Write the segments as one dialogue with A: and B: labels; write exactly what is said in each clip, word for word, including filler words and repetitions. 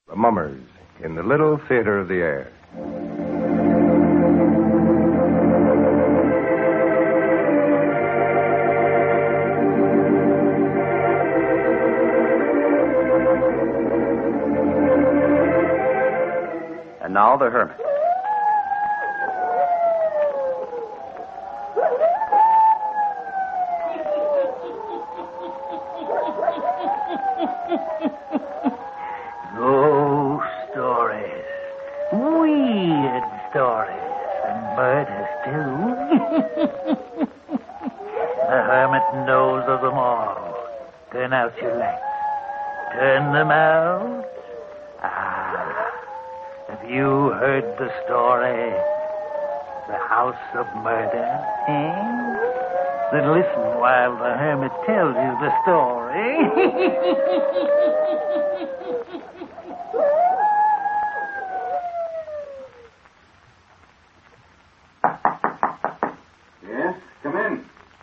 A: The Mummers in the Little Theater of the Air.
B: And now the Hermit.
C: Ghost stories. Weird stories. And murders, too. The Hermit knows of them all. Turn out your lights. Turn them out. Ah. Have you heard the story? The House of Murder, eh? Then listen while the Hermit tells you the story.
B: Yes, come in.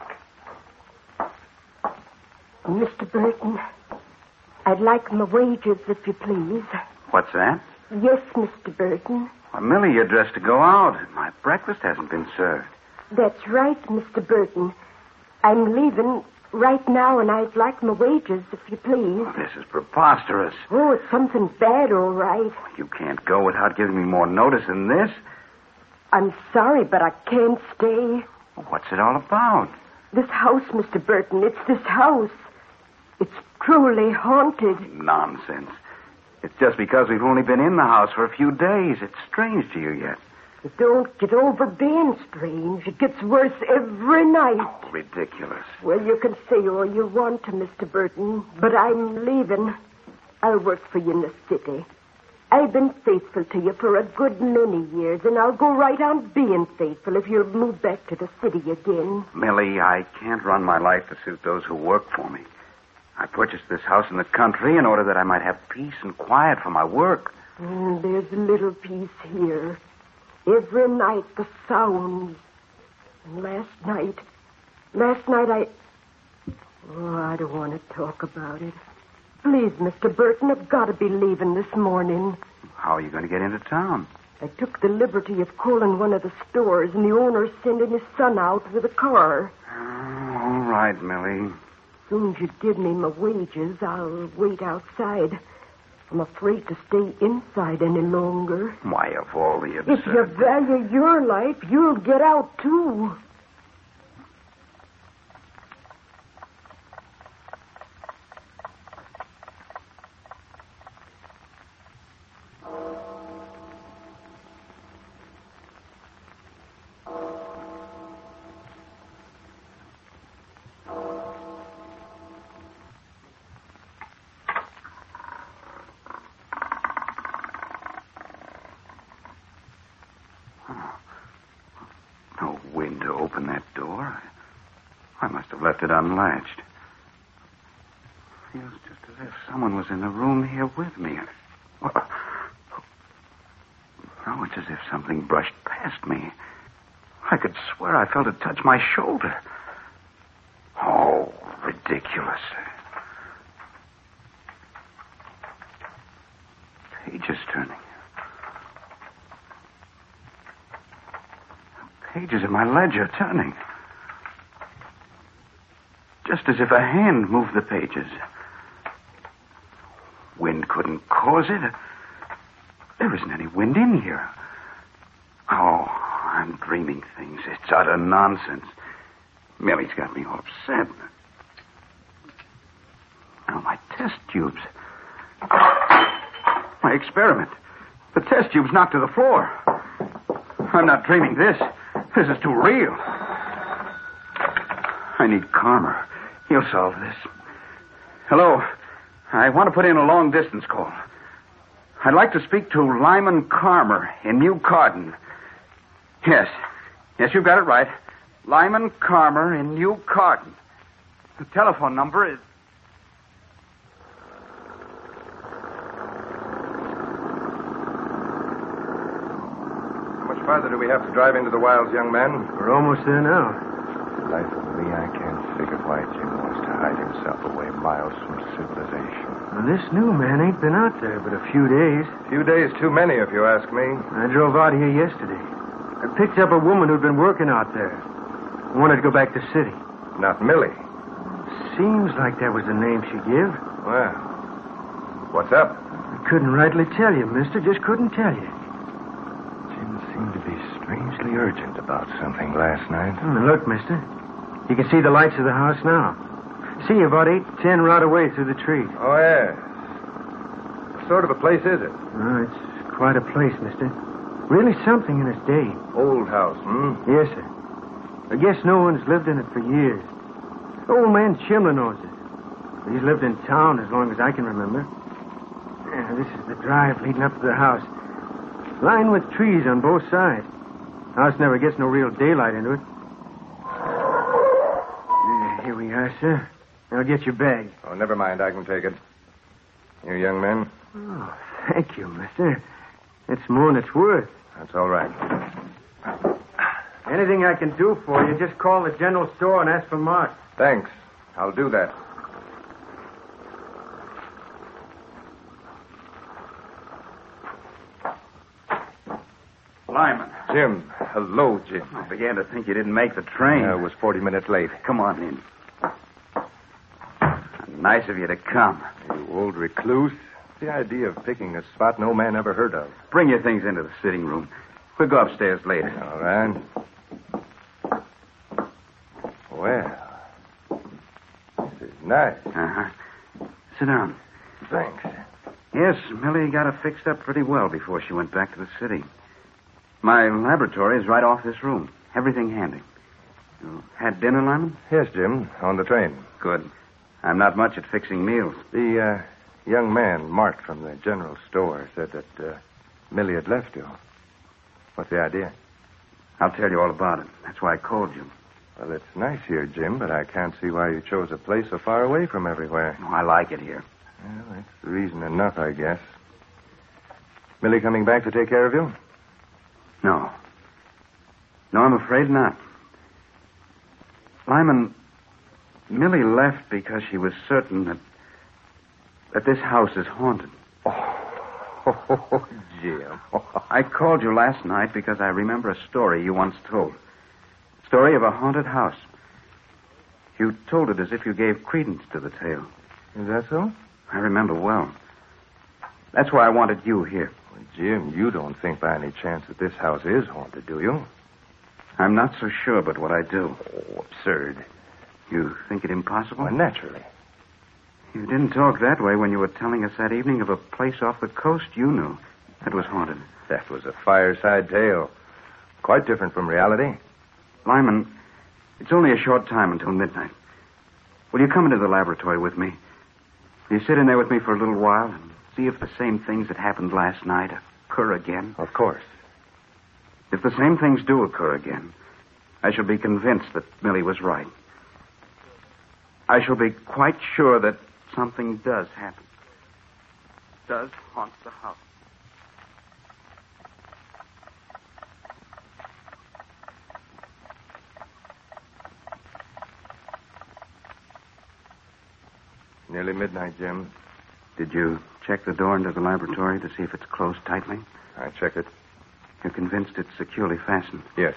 D: Mister Burton, I'd like my wages, if you please.
B: What's that?
D: Yes, Mister Burton.
B: Well, Millie, you're dressed to go out. My breakfast hasn't been served.
D: That's right, Mister Burton. I'm leaving right now, and I'd like my wages, if you please.
B: Oh, this is preposterous.
D: Oh, it's something bad, all right.
B: You can't go without giving me more notice than this.
D: I'm sorry, but I can't stay.
B: Well, what's it all about?
D: This house, Mister Burton, it's this house. It's truly haunted.
B: Nonsense. It's just because we've only been in the house for a few days. It's strange to you yet.
D: Don't get over being strange. It gets worse every night.
B: Oh, ridiculous.
D: Well, you can say all you want to Mister Burton, but I'm leaving. I'll work for you in the city. I've been faithful to you for a good many years, and I'll go right on being faithful if you'll move back to the city again.
B: Millie, I can't run my life to suit those who work for me. I purchased this house in the country in order that I might have peace and quiet for my work.
D: Mm, there's a little peace here. Every night the sounds. And last night, last night I... Oh, I don't want to talk about it. Please, Mister Burton, I've got to be leaving this morning.
B: How are you going to get into town?
D: I took the liberty of calling one of the stores, and the owner's sending his son out with a car.
B: Oh, all right, Millie.
D: As soon as you give me my wages, I'll wait outside. I'm afraid to stay inside any longer.
B: Why, of all the absurd...
D: If you value your life, you'll get out, too.
B: No wind to open that door. I must have left it unlatched. Feels just as if someone was in the room here with me. Oh, it's as if something brushed past me. I could swear I felt it touch my shoulder. Oh, ridiculous. Pages turning. Pages of my ledger turning. Just as if a hand moved the pages. Wind couldn't cause it. There isn't any wind in here. Oh, I'm dreaming things. It's utter nonsense. Millie's got me all upset. Oh, my test tubes. My experiment. The test tubes knocked to the floor. I'm not dreaming this. This is too real. I need Carmer. He'll solve this. Hello. I want to put in a long-distance call. I'd like to speak to Lyman Carmer in New Carden. Yes. Yes, you've got it right. Lyman Carmer in New Carden. The telephone number is...
A: How much farther do we have to drive into the wilds, young man?
E: We're almost there now.
A: For the life of me, I can't figure why Jim wants to hide himself away miles from civilization.
E: Well, this new man ain't been out there but a few days.
A: Few days too many, if you ask me.
E: I drove out here yesterday. I picked up a woman who'd been working out there. I wanted to go back to the city.
A: Not Millie.
E: Seems like that was the name she gave.
A: Well, what's up?
E: I couldn't rightly tell you, mister. Just couldn't tell you.
A: Jim seemed to be strangely urgent about something last night.
E: Hmm, look, mister. You can see the lights of the house now. See, about eight, ten right away through the trees.
A: Oh, yes. What sort of a place is it?
E: Oh, it's quite a place, mister. Really something in its day.
A: Old house, hmm?
E: Yes, sir. I guess no one's lived in it for years. Old man Chimler knows it. He's lived in town as long as I can remember. Yeah, this is the drive leading up to the house. Lined with trees on both sides. House never gets no real daylight into it. Yeah, here we are, sir. I'll get your bag.
A: Oh, never mind. I can take it. You young men?
E: Oh, thank you, mister. It's more than it's worth.
A: That's all right.
E: Anything I can do for you, just call the general store and ask for Mark.
A: Thanks. I'll do that.
B: Lyman.
A: Jim. Hello, Jim.
B: I began to think you didn't make the train.
A: I was forty minutes late.
B: Come on in. Nice of you to come.
A: You old recluse. The idea of picking a spot no man ever heard of.
B: Bring your things into the sitting room. We'll go upstairs later.
A: All right. Well, this is nice.
B: Uh-huh. Sit down.
A: Thanks.
B: Yes, Millie got her fixed up pretty well before she went back to the city. My laboratory is right off this room. Everything handy. You had dinner, Lyman?
A: Yes, Jim. On the train.
B: Good. I'm not much at fixing meals.
A: The uh, young man, Mark, from the general store, said that uh, Millie had left you. What's the idea?
B: I'll tell you all about it. That's why I called you.
A: Well, it's nice here, Jim, but I can't see why you chose a place so far away from everywhere.
B: Oh, I like it here.
A: Well, that's reason enough, I guess. Millie coming back to take care of you?
B: No. No, I'm afraid not. Lyman, Millie left because she was certain that that this house is haunted.
A: Oh, Jim.
B: I called you last night because I remember a story you once told. Story of a haunted house. You told it as if you gave credence to the tale.
A: Is that so?
B: I remember well. That's why I wanted you here.
A: Well, Jim, you don't think by any chance that this house is haunted, do you?
B: I'm not so sure but what I do.
A: Oh, absurd.
B: You think it impossible?
A: Well, naturally.
B: You didn't talk that way when you were telling us that evening of a place off the coast you knew that was haunted.
A: That was a fireside tale. Quite different from reality.
B: Lyman, it's only a short time until midnight. Will you come into the laboratory with me? Will you sit in there with me for a little while and see if the same things that happened last night occur again?
A: Of course.
B: If the same things do occur again, I shall be convinced that Millie was right. I shall be quite sure that something does happen. Does haunt the house.
A: Nearly midnight, Jim.
B: Did you check the door into the laboratory to see if it's closed tightly?
A: I checked it.
B: You're convinced it's securely fastened?
A: Yes.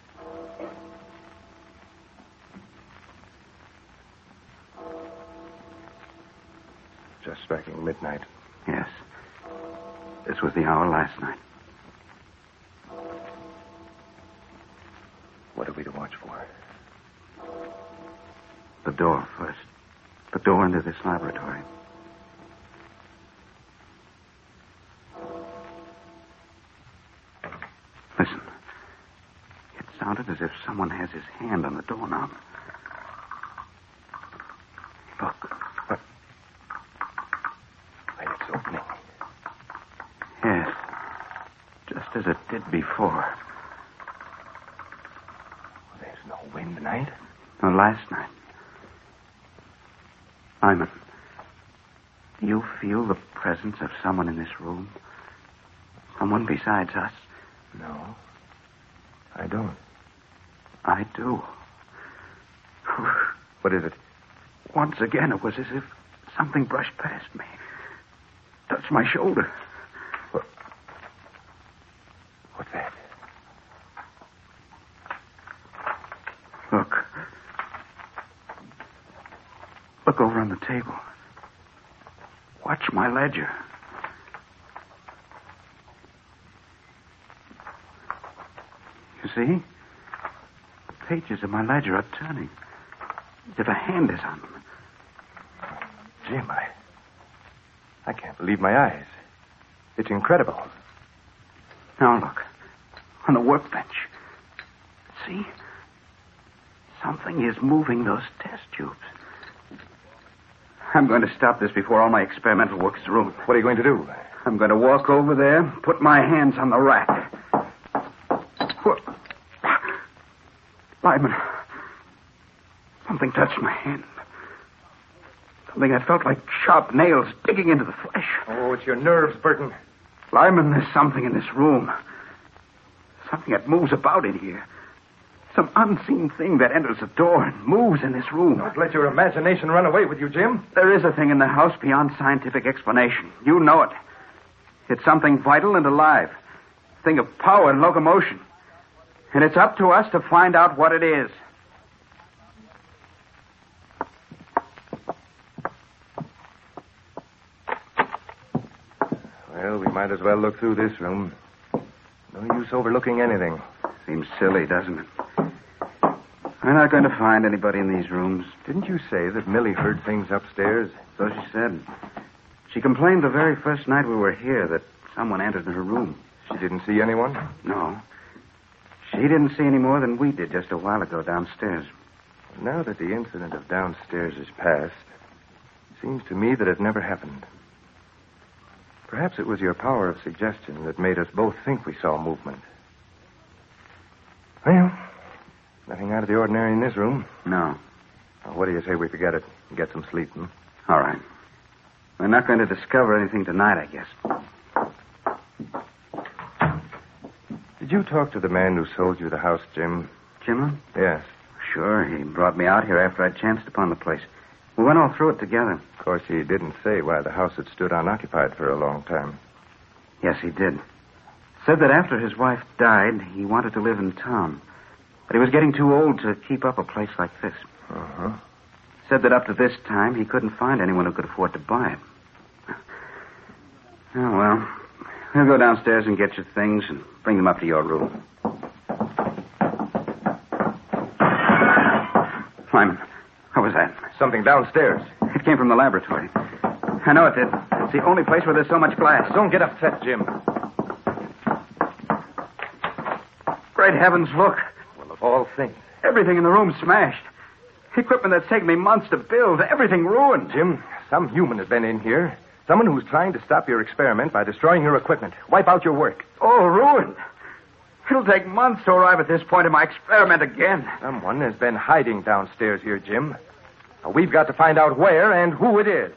A: Just striking midnight.
B: Yes. This was the hour last night.
A: What are we to watch for?
B: The door first. The door into this laboratory. Listen. It sounded as if someone has his hand on the doorknob. Look.
A: What? Wait, it's opening.
B: Yes. Just as it did before.
A: There's no wind tonight.
B: No, last night. Lyman, do you feel the presence of someone in this room? Someone besides us?
A: No. I don't.
B: I do.
A: What is it?
B: Once again, it was as if something brushed past me. touched my shoulder.
A: What? What's that?
B: Look. Look over on the table. Watch my ledger. You see? The pages of my ledger are turning. As if a hand is on them.
A: Jim, I... I can't believe my eyes. It's incredible.
B: Now look. On the workbench. See? Something is moving those test tubes. I'm going to stop this before all my experimental work's ruined.
A: What are you going to do?
B: I'm going to walk over there, put my hands on the rack. What? Lyman. Something touched my hand. Something that felt like sharp nails digging into the flesh.
A: Oh, it's your nerves, Burton.
B: Lyman, there's something in this room. Something that moves about in here. Some unseen thing that enters the door and moves in this room.
A: Don't let your imagination run away with you, Jim.
B: There is a thing in the house beyond scientific explanation. You know it. It's something vital and alive. A thing of power and locomotion. And it's up to us to find out what it is.
A: Well, we might as well look through this room. No use overlooking anything.
B: Seems silly, doesn't it? We're not going to find anybody in these rooms.
A: Didn't you say that Millie heard things upstairs?
B: So she said. She complained the very first night we were here that someone entered her room.
A: She didn't see anyone?
B: No. She didn't see any more than we did just a while ago downstairs.
A: Now that the incident of downstairs is past, it seems to me that it never happened. Perhaps it was your power of suggestion that made us both think we saw movement. Well, nothing out of the ordinary in this room.
B: No.
A: Well, what do you say we forget it and get some sleep, hmm?
B: All right. We're not going to discover anything tonight, I guess.
A: Did you talk to the man who sold you the house, Jim?
B: Jim?
A: Yes.
B: Sure. He brought me out here after I'd chanced upon the place. We went all through it together.
A: Of course, he didn't say why the house had stood unoccupied for a long time.
B: Yes, he did. Said that after his wife died, he wanted to live in town. But he was getting too old to keep up a place like this.
A: Uh-huh.
B: Said that up to this time, he couldn't find anyone who could afford to buy it. Oh, well, we'll go downstairs and get your things and bring them up to your room. Lyman, what was that?
A: Something downstairs.
B: It came from the laboratory. I know it did. It's the only place where there's so much glass.
A: Don't get upset, Jim.
B: Great heavens, look.
A: Well, of all things.
B: Everything in the room's smashed. Equipment that's taken me months to build. Everything ruined.
A: Jim, some human has been in here. Someone who's trying to stop your experiment by destroying your equipment. Wipe out your work.
B: Oh, ruined. It'll take months to arrive at this point in my experiment again.
A: Someone has been hiding downstairs here, Jim. Now, we've got to find out where and who it is.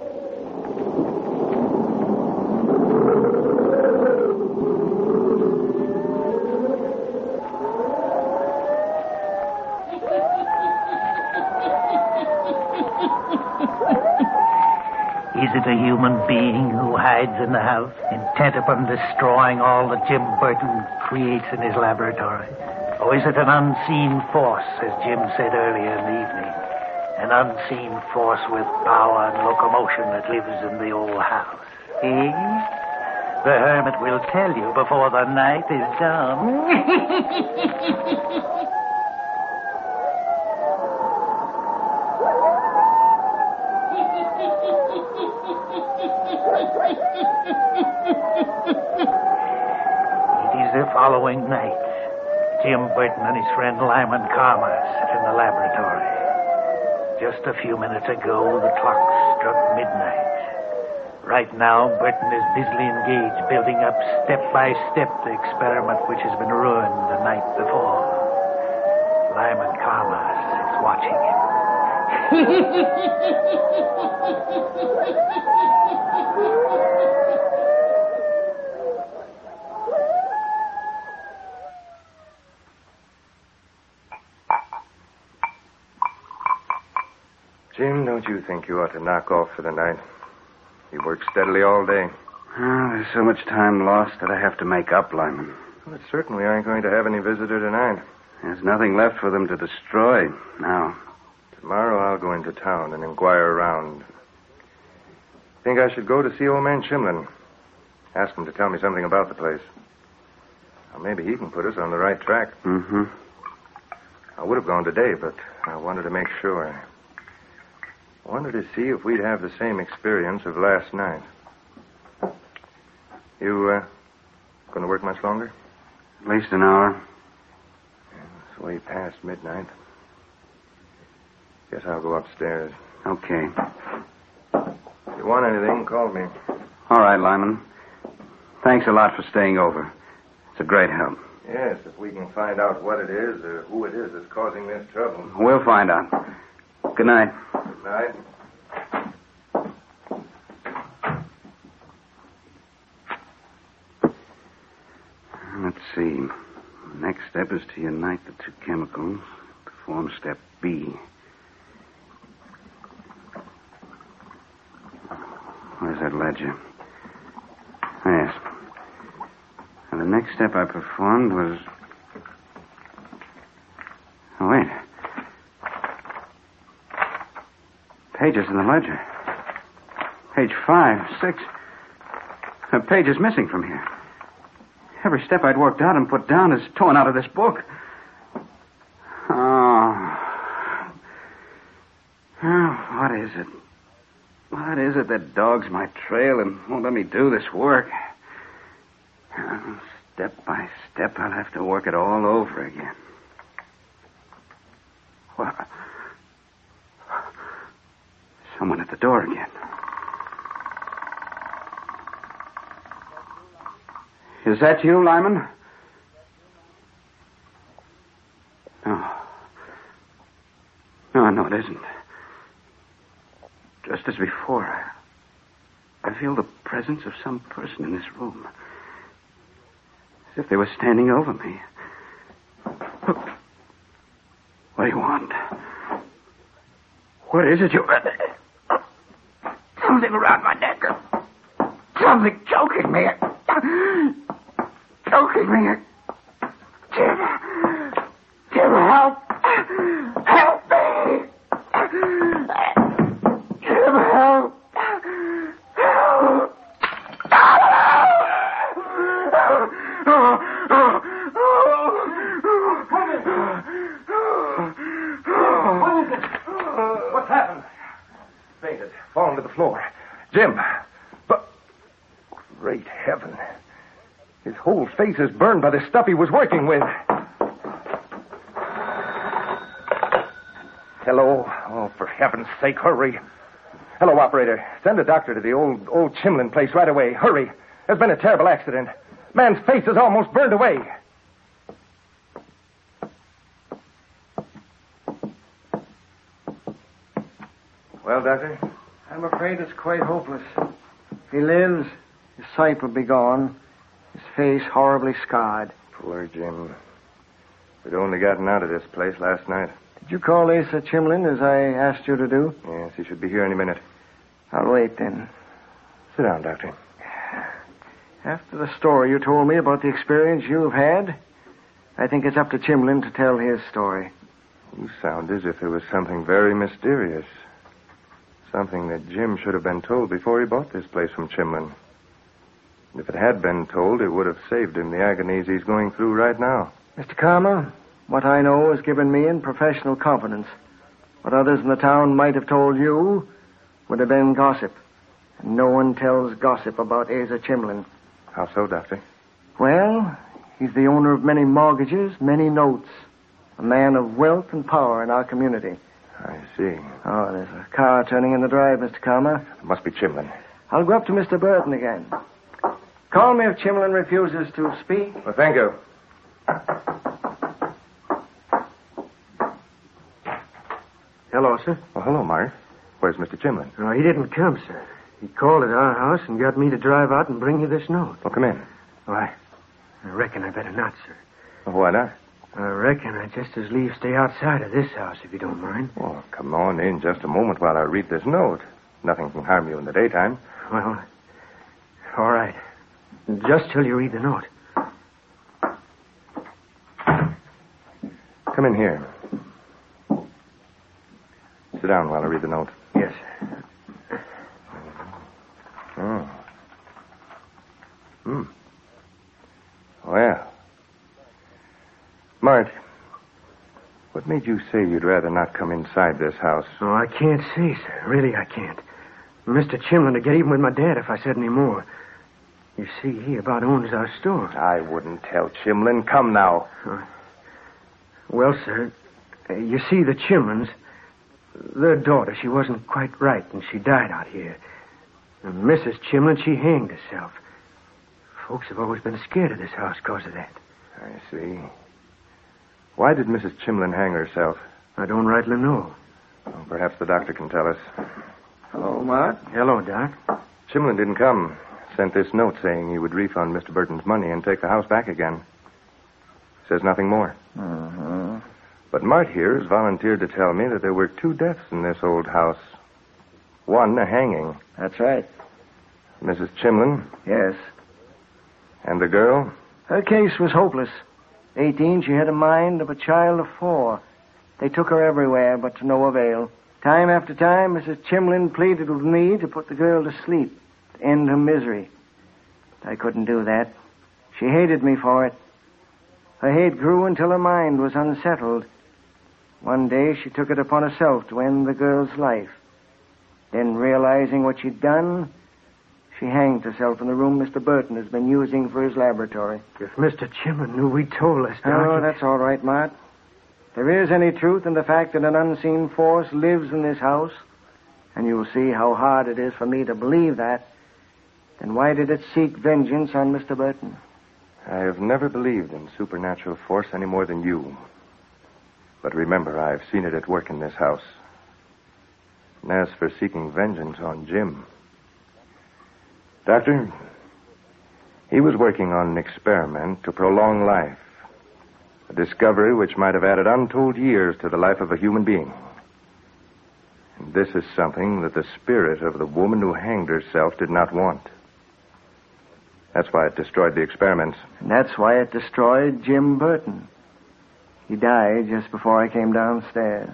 C: Is it a human being who hides in the house, intent upon destroying all that Jim Burton creates in his laboratory? Or is it an unseen force, as Jim said earlier in the evening? An unseen force with power and locomotion that lives in the old house. Eh? The hermit will tell you before the night is done. It is the following night. Jim Burton and his friend Lyman Carmer sit in the laboratory. Just a few minutes ago, the clock struck midnight. Right now, Burton is busily engaged building up step by step the experiment which has been ruined the night before. Lyman Carmer sits watching him.
A: Jim, don't you think you ought to knock off for the night? He worked steadily all day.
B: Oh, there's so much time lost that I have to make up, Lyman.
A: Well, it certainly aren't going to have any visitor tonight.
B: There's nothing left for them to destroy now.
A: Tomorrow I'll go into town and inquire around. Think I should go to see old man Chimlin. Ask him to tell me something about the place. Well, maybe he can put us on the right track.
B: Mm-hmm.
A: I would have gone today, but I wanted to make sure. I wanted to see if we'd have the same experience of last night. You, uh, going to work much longer?
B: At least an hour.
A: It's way past midnight. Guess I'll go upstairs.
B: Okay.
A: If you want anything, call me.
B: All right, Lyman. Thanks a lot for staying over. It's a great help.
A: Yes, if we can find out what it is or who it is that's causing this trouble.
B: We'll find out. Good night.
A: Good night.
B: Let's see. Next step is to unite the two chemicals to form step B. Where's that ledger? Yes. And the next step I performed was... Oh, wait. Pages in the ledger. Page five, six. A page is missing from here. Every step I'd worked out and put down is torn out of this book. Oh. Oh, what is it? What is it that dogs my trail and won't let me do this work? Oh, step by step, I'll have to work it all over again. What? Someone at the door again. Is that you, Lyman? No. No, no, it isn't. Just as before, I, I feel the presence of some person in this room. As if they were standing over me. What do you want? What is it you... Something around my neck. Something choking me. Choking me. Jim. Jim, help. Help me. Jim, help. Help.
A: What is it? What's happened? Fainted. Fallen to the floor. Jim. But... Great heaven. His whole face is burned by the stuff he was working with. Hello? Oh, for heaven's sake, hurry. Hello, operator. Send a doctor to the old, old Chimlin place right away. Hurry. There's been a terrible accident. Man's face is almost burned away. Well, Doctor?
E: I'm afraid it's quite hopeless. If he lives, his sight will be gone. His face horribly scarred.
A: Poor Jim. We'd only gotten out of this place last night.
E: Did you call Asa Chimlin as I asked you to do?
A: Yes, he should be here any minute.
E: I'll wait then.
A: Sit down, Doctor.
E: After the story you told me about the experience you've had, I think it's up to Chimlin to tell his story.
A: You sound as if there was something very mysterious. Something that Jim should have been told before he bought this place from Chimlin. If it had been told, it would have saved him the agonies he's going through right now.
E: Mister Karma, what I know has given me in professional confidence. What others in the town might have told you would have been gossip. And no one tells gossip about Asa Chimlin.
A: How so, Doctor?
E: Well, he's the owner of many mortgages, many notes. A man of wealth and power in our community.
A: I see.
E: Oh, there's a car turning in the drive, Mister Karma.
A: It must be Chimlin.
E: I'll go up to Mister Burton again. Call me if Chimlin refuses to speak.
A: Well, thank you.
E: Hello, sir.
A: Well, hello, Mark. Where's Mister Chimlin?
E: No, he didn't come, sir. He called at our house and got me to drive out and bring you this note.
A: Well, come in.
E: Why, I reckon I better not, sir.
A: Well, why not?
E: I reckon I'd just as lief stay outside of this house, if you don't mind.
A: Oh, come on in just a moment while I read this note. Nothing can harm you in the daytime.
E: Well, all right. Just till you read the note.
A: Come in here. Sit down while I read the note.
E: Yes.
A: Oh. Hmm. Well. Mart, what made you say you'd rather not come inside this house?
E: Oh, I can't say, sir. Really, I can't. Mister Chimlin would get even with my dad if I said any more. You see, he about owns our store.
A: I wouldn't tell Chimlin. Come now.
E: Uh, well, sir, uh, you see, the Chimlins, their daughter, she wasn't quite right, and she died out here. And Missus Chimlin, she hanged herself. Folks have always been scared of this house because of that.
A: I see. Why did Missus Chimlin hang herself?
E: I don't rightly know.
A: Well, perhaps the doctor can tell us.
B: Hello, Mart.
E: Hello, Doc.
A: Chimlin didn't come. Sent this note saying he would refund Mister Burton's money and take the house back again. Says nothing more.
B: Uh-huh.
A: But Mart here has volunteered to tell me that there were two deaths in this old house. One, a hanging.
B: That's right.
A: Missus Chimlin.
B: Yes.
A: And the girl?
F: Her case was hopeless. Eighteen, she had a mind of a child of four. They took her everywhere, but to no avail. Time after time, Missus Chimlin pleaded with me to put the girl to sleep, to end her misery. But I couldn't do that. She hated me for it. Her hate grew until her mind was unsettled. One day, she took it upon herself to end the girl's life. Then, realizing what she'd done, she hanged herself in the room Mister Burton has been using for his laboratory.
E: If Mister Chimlin knew, we told us, Doc.
F: Oh, that's all right, Mart. If there is any truth in the fact that an unseen force lives in this house, and you'll see how hard it is for me to believe that, then why did it seek vengeance on Mister Burton?
A: I have never believed in supernatural force any more than you. But remember, I've seen it at work in this house. And as for seeking vengeance on Jim... Doctor, he was working on an experiment to prolong life. A discovery which might have added untold years to the life of a human being. And this is something that the spirit of the woman who hanged herself did not want. That's why it destroyed the experiments.
F: And that's why it destroyed Jim Burton. He died just before I came downstairs.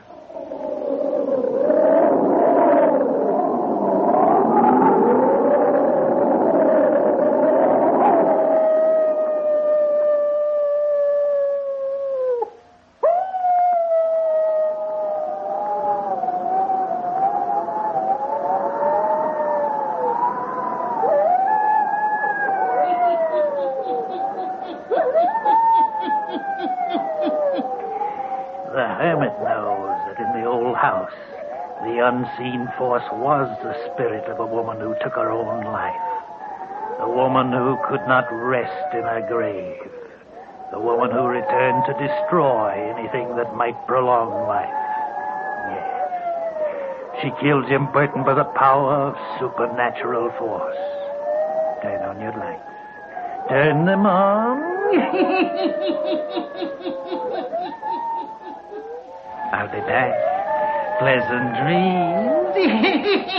C: The hermit knows that in the old house, the unseen force was the spirit of a woman who took her own life. A woman who could not rest in her grave. The woman who returned to destroy anything that might prolong life. Yes. She killed Jim Burton by the power of supernatural force. Turn on your lights. Turn them on. I'll be back. Pleasant dreams.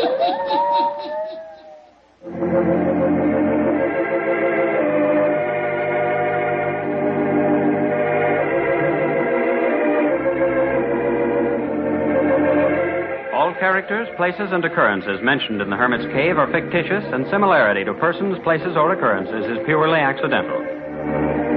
G: All characters, places, and occurrences mentioned in The Hermit's Cave are fictitious, and similarity to persons, places, or occurrences is purely accidental.